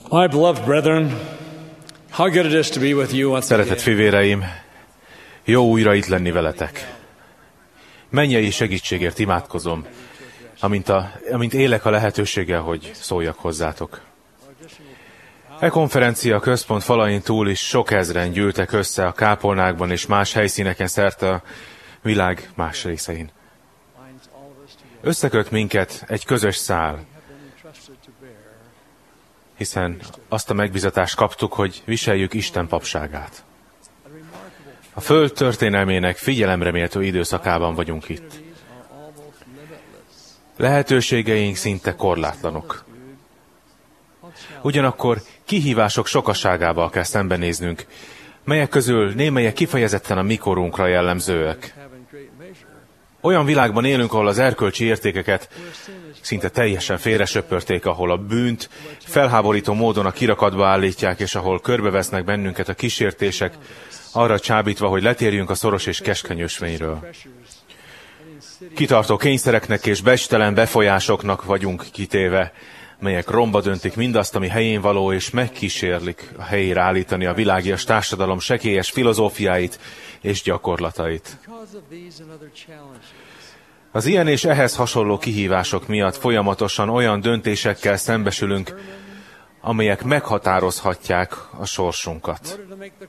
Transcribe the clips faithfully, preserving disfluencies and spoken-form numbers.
My beloved brethren, how good it is to be with you once again. Szeretett fivéreim, jó újra itt lenni veletek. Mennyei segítségért imádkozom, amint, a, amint élek a lehetőséggel, hogy szóljak hozzátok. E konferencia központ falain túl is sok ezren gyűltek össze a kápolnákban és más helyszíneken szerte a világ más részein. Összeköt minket egy közös szál, hiszen azt a megbizatást kaptuk, hogy viseljük Isten papságát. A Föld történelmének figyelemre méltó időszakában vagyunk itt. Lehetőségeink szinte korlátlanok. Ugyanakkor kihívások sokaságával kell szembenéznünk, melyek közül némelyek kifejezetten a mi korunkra jellemzőek. Olyan világban élünk, ahol az erkölcsi értékeket szinte teljesen félresöpörték, ahol a bűnt felháborító módon a kirakatba állítják, és ahol körbevesznek bennünket a kísértések, arra csábítva, hogy letérjünk a szoros és keskeny ösvényről. Kitartó kényszereknek és becstelen befolyásoknak vagyunk kitéve, melyek romba döntik mindazt, ami helyén való, és megkísérlik a helyére állítani a világias társadalom sekélyes filozófiáit és gyakorlatait. Az ilyen és ehhez hasonló kihívások miatt folyamatosan olyan döntésekkel szembesülünk, amelyek meghatározhatják a sorsunkat.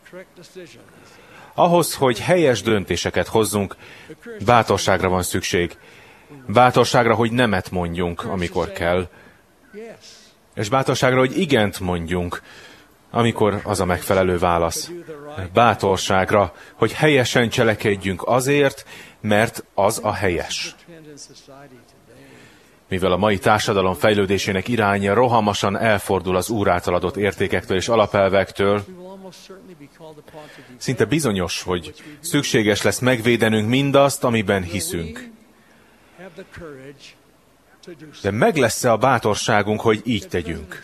Ahhoz, hogy helyes döntéseket hozzunk, bátorságra van szükség. Bátorságra, hogy nemet mondjunk, amikor kell. És bátorságra, hogy igent mondjunk, amikor az a megfelelő válasz. Bátorságra, hogy helyesen cselekedjünk azért, mert az a helyes. Mivel a mai társadalom fejlődésének iránya rohamosan elfordul az Úr által adott értékektől és alapelvektől, szinte bizonyos, hogy szükséges lesz megvédenünk mindazt, amiben hiszünk. De meg lesz-e a bátorságunk, hogy így tegyünk?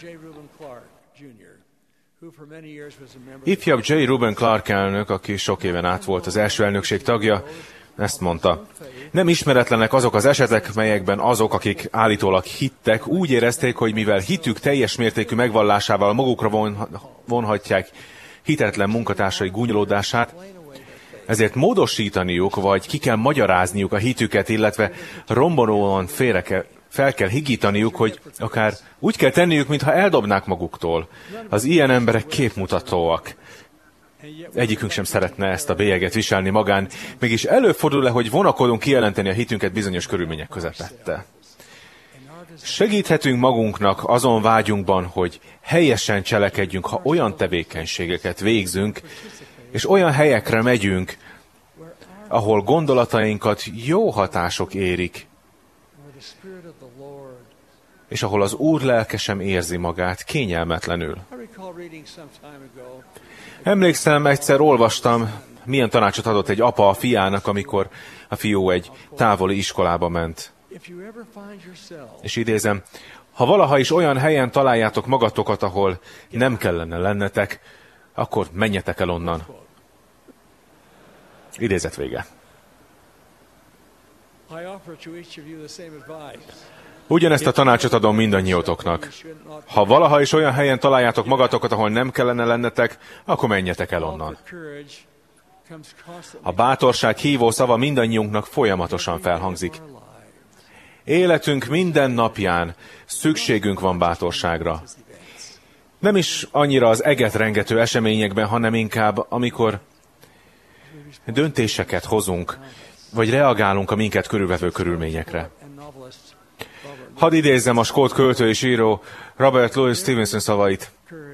Ifjabb J. Reuben Clark elnök, aki sok éven át volt az első elnökség tagja, ezt mondta. Nem ismeretlenek azok az esetek, melyekben azok, akik állítólag hittek, úgy érezték, hogy mivel hitük teljes mértékű megvallásával magukra von, vonhatják hitetlen munkatársai gúnyolódását, ezért módosítaniuk, vagy ki kell magyarázniuk a hitüket, illetve rombolóan félre kell, fel kell higítaniuk, hogy akár úgy kell tenniük, mintha eldobnák maguktól. Az ilyen emberek képmutatóak. Egyikünk sem szeretne ezt a bélyeget viselni magán, mégis előfordul-e, hogy vonakodunk kijelenteni a hitünket bizonyos körülmények közepette. Segíthetünk magunknak azon vágyunkban, hogy helyesen cselekedjünk, ha olyan tevékenységeket végzünk, és olyan helyekre megyünk, ahol gondolatainkat jó hatások érik, és ahol az Úr lelke sem érzi magát kényelmetlenül. Emlékszem, egyszer olvastam, milyen tanácsot adott egy apa a fiának, amikor a fiú egy távoli iskolába ment. És idézem, ha valaha is olyan helyen találjátok magatokat, ahol nem kellene lennetek, akkor menjetek el onnan. Idézet vége. Ugyanezt a tanácsot adom mindannyiótoknak. Ha valaha is olyan helyen találjátok magatokat, ahol nem kellene lennetek, akkor menjetek el onnan. A bátorság hívó szava mindannyiunknak folyamatosan felhangzik. Életünk minden napján szükségünk van bátorságra. Nem is annyira az eget rengető eseményekben, hanem inkább, amikor döntéseket hozunk, vagy reagálunk a minket körülvevő körülményekre. Hadd idézzem a skót költő és író Robert Louis Stevenson szavait.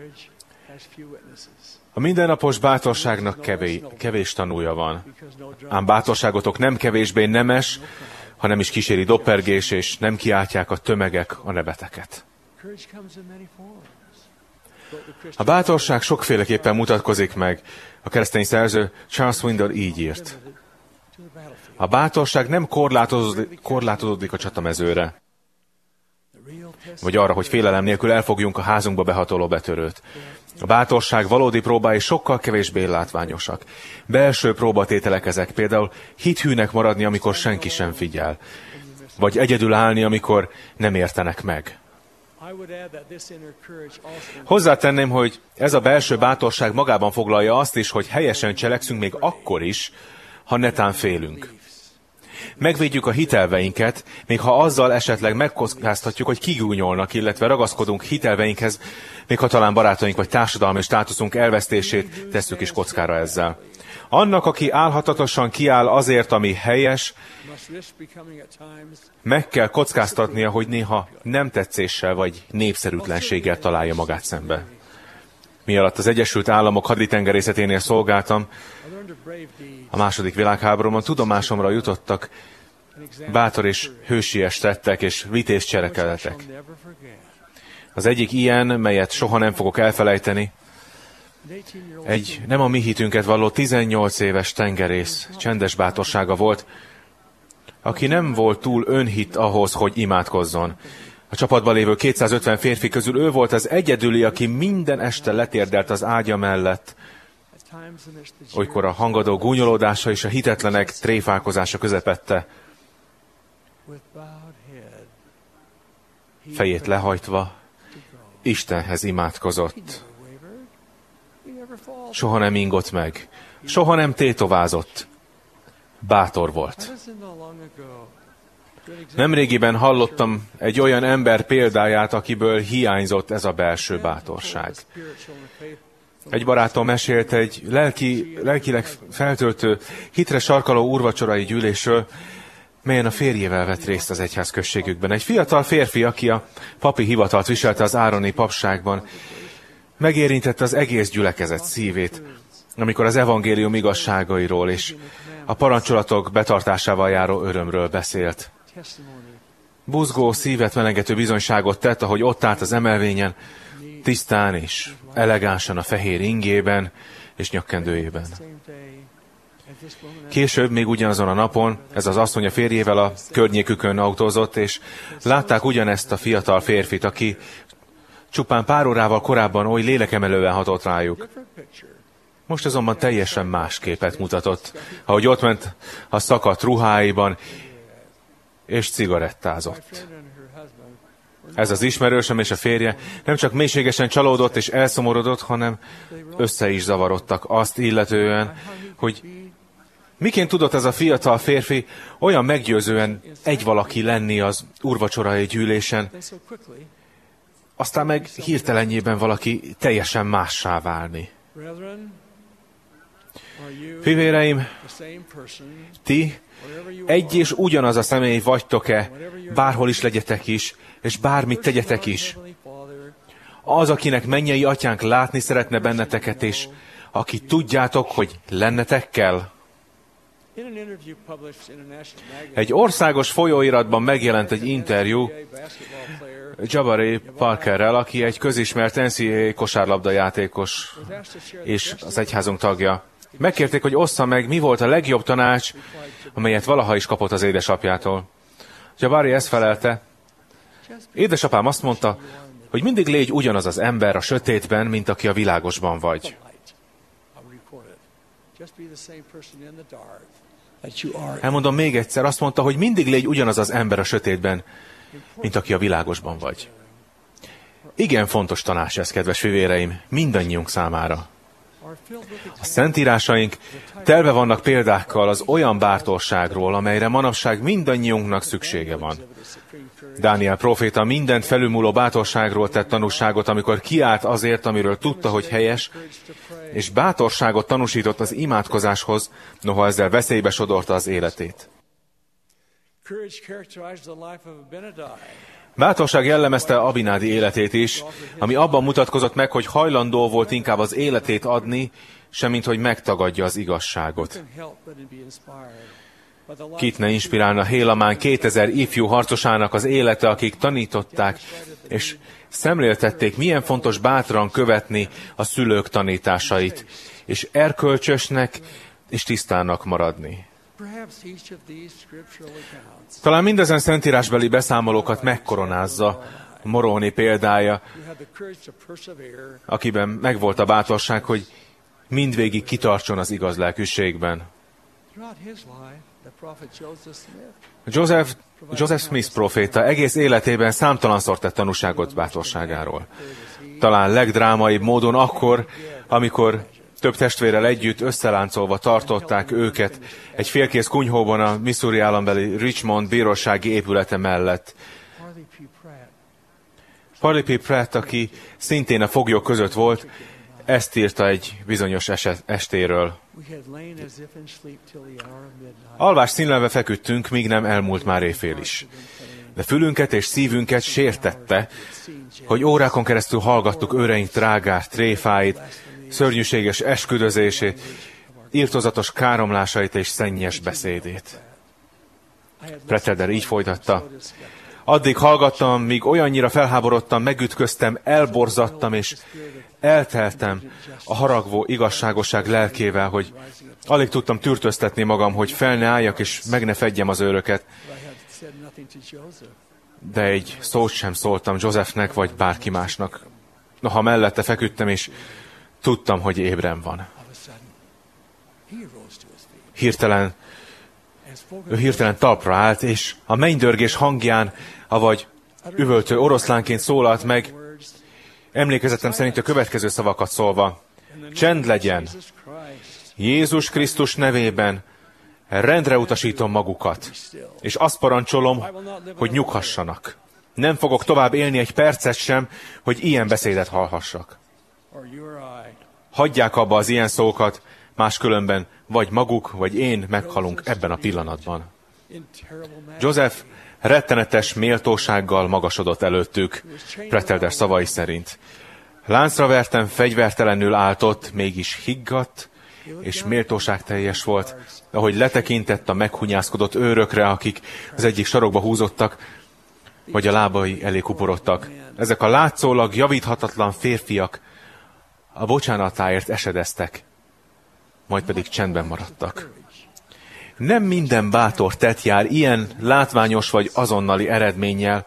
A mindennapos bátorságnak kevés, kevés tanúja van. Ám bátorságotok nem kevésbé nemes, hanem is kíséri doppergés, és nem kiáltják a tömegek a neveteket. A bátorság sokféleképpen mutatkozik meg. A keresztény szerző Charles Swindoll így írt. A bátorság nem korlátozódik, korlátozódik a csatamezőre, vagy arra, hogy félelem nélkül elfogjunk a házunkba behatoló betörőt. A bátorság valódi próbái sokkal kevésbé látványosak. Belső próbatételek ezek, például hithűnek maradni, amikor senki sem figyel, vagy egyedül állni, amikor nem értenek meg. Hozzátenném, hogy ez a belső bátorság magában foglalja azt is, hogy helyesen cselekszünk még akkor is, ha netán félünk. Megvédjük a hitelveinket, még ha azzal esetleg megkockáztatjuk, hogy kigúnyolnak, illetve ragaszkodunk hitelveinkhez, még ha talán barátaink vagy társadalmi státuszunk elvesztését tesszük is kockára ezzel. Annak, aki álhatatosan kiáll azért, ami helyes, meg kell kockáztatnia, hogy néha nem tetszéssel vagy népszerűtlenséggel találja magát szembe. Mialatt az Egyesült Államok haditengerészeténél szolgáltam, a második világháborúban tudomásomra jutottak bátor és hősies tettek és vitéz cselekedetek. Az egyik ilyen, melyet soha nem fogok elfelejteni, egy nem a mi hitünket valló tizennyolc éves tengerész csendes bátorsága volt, aki nem volt túl önhit ahhoz, hogy imádkozzon. A csapatban lévő kétszázötven férfi közül ő volt az egyedüli, aki minden este letérdelt az ágya mellett, olykor a hangadó gúnyolódása és a hitetlenek tréfálkozása közepette, fejét lehajtva, Istenhez imádkozott. Soha nem ingott meg, soha nem tétovázott, bátor volt. Nemrégiben hallottam egy olyan ember példáját, akiből hiányzott ez a belső bátorság. Egy barátom mesélt egy lelki, lelkileg feltöltő, hitre sarkaló úrvacsorai gyűlésről, melyen a férjével vett részt az egyházközségükben. Egy fiatal férfi, aki a papi hivatalt viselte az ároni papságban, megérintette az egész gyülekezet szívét, amikor az evangélium igazságairól és a parancsolatok betartásával járó örömről beszélt. Buzgó, szívet melengető bizonyságot tett, ahogy ott állt az emelvényen, tisztán és elegánsan a fehér ingében és nyakkendőjében. Később, még ugyanazon a napon, ez az asszony a férjével a környékükön autózott, és látták ugyanezt a fiatal férfit, aki csupán pár órával korábban oly lélekemelően hatott rájuk. Most azonban teljesen más képet mutatott, ahogy ott ment a szakadt ruháiban, és cigarettázott. Ez az ismerősöm és a férje nem csak mélységesen csalódott és elszomorodott, hanem össze is zavarodtak azt illetően, hogy miként tudott ez a fiatal férfi olyan meggyőzően egy valaki lenni az úrvacsorai gyűlésen, aztán meg hirtelenjében valaki teljesen mássá válni. Fivéreim, ti egy és ugyanaz a személy vagytok-e, bárhol is legyetek is, és bármit tegyetek is. Az, akinek mennyei atyánk látni szeretne benneteket, és aki tudjátok, hogy lennetek kell. Egy országos folyóiratban megjelent egy interjú Jabari Parkerrel, aki egy közismert en cé á á kosárlabda játékos és az egyházunk tagja. Megkérték, hogy ossza meg, mi volt a legjobb tanács, amelyet valaha is kapott az édesapjától. Jabari ezt felelte. Édesapám azt mondta, hogy mindig légy ugyanaz az ember a sötétben, mint aki a világosban vagy. Elmondom még egyszer, azt mondta, hogy mindig légy ugyanaz az ember a sötétben, mint aki a világosban vagy. Igen fontos tanács ez, kedves fivéreim, mindannyiunk számára. A szentírásaink telve vannak példákkal az olyan bátorságról, amelyre manapság mindannyiunknak szüksége van. Dániel próféta mindent felülmúló bátorságról tett tanúságot, amikor kiállt azért, amiről tudta, hogy helyes, és bátorságot tanúsított az imádkozáshoz, noha ezzel veszélybe sodorta az életét. Bátorság jellemezte Abinádi életét is, ami abban mutatkozott meg, hogy hajlandó volt inkább az életét adni, semmint hogy megtagadja az igazságot. Kit ne inspirálna Hélamán kétezer ifjú harcosának az élete, akik tanították, és szemléltették, milyen fontos bátran követni a szülők tanításait, és erkölcsösnek és tisztának maradni. Talán mindezen szentírásbeli beszámolókat megkoronázza Moroni példája, akiben megvolt a bátorság, hogy mindvégig kitartson az igaz lelkűségben. Joseph, Joseph Smith próféta egész életében számtalanszor tett tanúságot bátorságáról. Talán legdrámaibb módon akkor, amikor több testvérrel együtt összeláncolva tartották őket egy félkész kunyhóban a Missouri állambeli Richmond bírósági épülete mellett. Parley P. Pratt, aki szintén a foglyok között volt, ezt írta egy bizonyos eset, estéről. Alvás színlelve feküdtünk, míg nem elmúlt már éjfél is. De fülünket és szívünket sértette, hogy órákon keresztül hallgattuk őreink trágár tréfáit, szörnyűséges esküdözését, irtózatos káromlásait és szennyes beszédét. Prattelder így folytatta. Addig hallgattam, míg olyannyira felháborodtam, megütköztem, elborzadtam és elteltem a haragvó igazságosság lelkével, hogy alig tudtam tűrtöztetni magam, hogy fel ne álljak és meg ne fedjem az őröket. De egy szót sem szóltam Josephnek vagy bárki másnak. Noha mellette feküdtem, és tudtam, hogy ébren van. Hirtelen, ő hirtelen talpra állt, és a mennydörgés hangján, avagy üvöltő oroszlánként szólalt meg, emlékezetem szerint a következő szavakat szólva. Csend legyen! Jézus Krisztus nevében rendre utasítom magukat, és azt parancsolom, hogy nyughassanak. Nem fogok tovább élni egy percet sem, hogy ilyen beszédet hallhassak. Hagyják abba az ilyen szókat, máskülönben vagy maguk, vagy én meghalunk ebben a pillanatban. Joseph rettenetes méltósággal magasodott előttük, Prattelder szavai szerint. Láncra vertem, fegyvertelenül állt ott, mégis higgadt, és méltóságteljes volt, ahogy letekintett a meghunyászkodott őrökre, akik az egyik sarokba húzottak, vagy a lábai elé kuporodtak. Ezek a látszólag javíthatatlan férfiak a bocsánatáért esedeztek, majd pedig csendben maradtak. Nem minden bátor tett jár ilyen látványos vagy azonnali eredménnyel,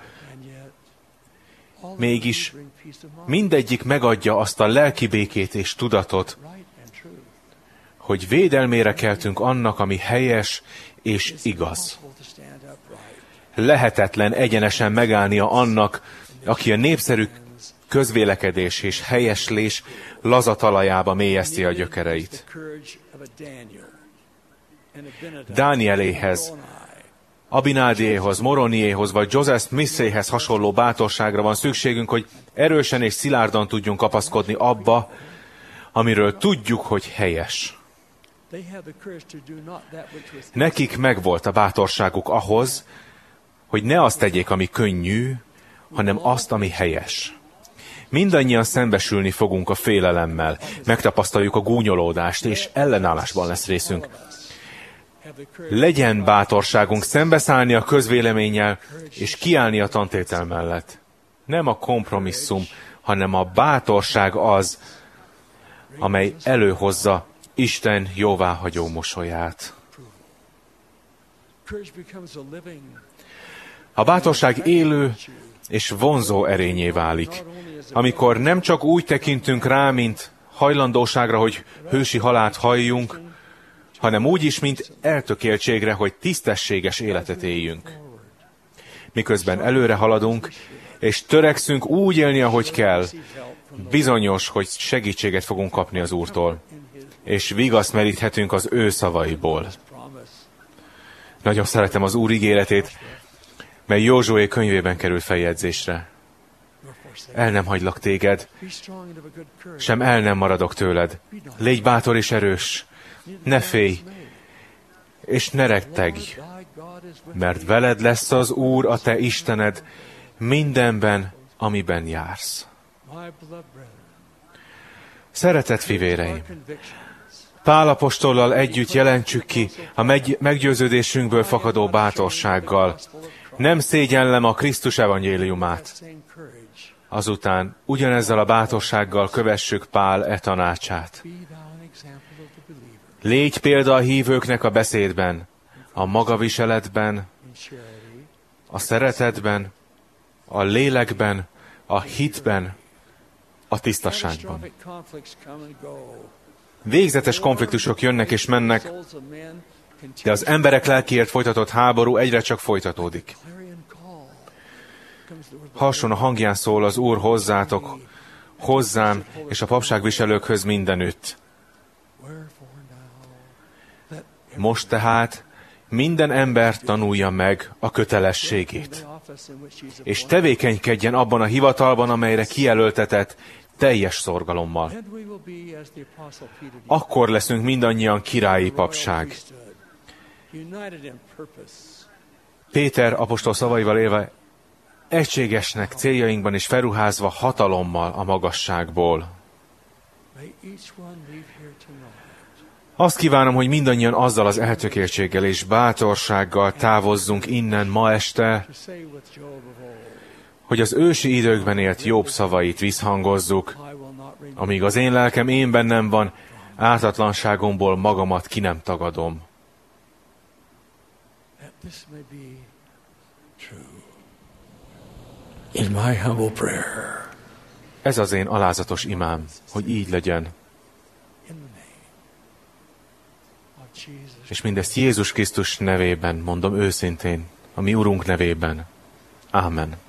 mégis mindegyik megadja azt a lelki békét és tudatot, hogy védelmére keltünk annak, ami helyes és igaz. Lehetetlen egyenesen megállnia annak, aki a népszerű közvélekedés és helyeslés laza talajába mélyezti a gyökereit. Dánieléhez, Abinádéhoz, Moroniéhoz vagy Joseph Smithéhez hasonló bátorságra van szükségünk, hogy erősen és szilárdan tudjunk kapaszkodni abba, amiről tudjuk, hogy helyes. Nekik megvolt a bátorságuk ahhoz, hogy ne azt tegyék, ami könnyű, hanem azt, ami helyes. Mindannyian szembesülni fogunk a félelemmel, megtapasztaljuk a gúnyolódást, és ellenállásban lesz részünk. Legyen bátorságunk szembeszállni a közvéleménnyel, és kiállni a tantétel mellett. Nem a kompromisszum, hanem a bátorság az, amely előhozza Isten jóváhagyó mosolyát. A bátorság élő és vonzó erényé válik, amikor nem csak úgy tekintünk rá, mint hajlandóságra, hogy hősi halált halljunk, hanem úgy is, mint eltökéltségre, hogy tisztességes életet éljünk. Miközben előre haladunk, és törekszünk úgy élni, ahogy kell, bizonyos, hogy segítséget fogunk kapni az Úrtól, és vigaszt meríthetünk az ő szavaiból. Nagyon szeretem az Úr ígéretét, mely Józsué könyvében került feljegyzésre. El nem hagylak téged, sem el nem maradok tőled. Légy bátor és erős, ne félj, és ne rettegj, mert veled lesz az Úr, a te Istened, mindenben, amiben jársz. Szeretett fivéreim, Pál apostollal együtt jelentsük ki a meggyőződésünkből fakadó bátorsággal. Nem szégyellem a Krisztus evangéliumát. Azután ugyanezzel a bátorsággal kövessük Pál e tanácsát. Légy példa a hívőknek a beszédben, a magaviseletben, a szeretetben, a lélekben, a hitben, a tisztaságban. Végzetes konfliktusok jönnek és mennek, De az emberek lelkiért folytatott háború egyre csak folytatódik. Hasson a hangján szól az Úr hozzátok, hozzám és a papságviselőkhöz mindenütt. Most tehát minden ember tanulja meg a kötelességét, és tevékenykedjen abban a hivatalban, amelyre kijelöltetett, teljes szorgalommal. Akkor leszünk mindannyian királyi papság. Péter apostol szavaival élve, egységesnek céljainkban és felruházva hatalommal a magasságból. Azt kívánom, hogy mindannyian azzal az eltökéltséggel és bátorsággal távozzunk innen ma este, hogy az ősi időkben élt Jobb szavait visszhangozzuk, amíg az én lelkem én bennem van, ártatlanságomból magamat ki nem tagadom. Ez az én alázatos imám, hogy így legyen. És mindezt Jézus Krisztus nevében mondom őszintén, a mi Urunk nevében. Ámen.